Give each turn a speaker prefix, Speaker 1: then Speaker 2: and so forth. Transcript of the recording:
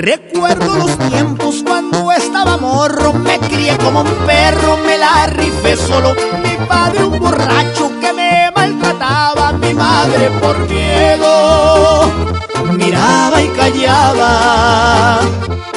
Speaker 1: Recuerdo los tiempos cuando estaba morro, me crié como un perro, me la rifé solo. Mi padre un borracho que me maltrataba, mi madre por miedo miraba y callaba.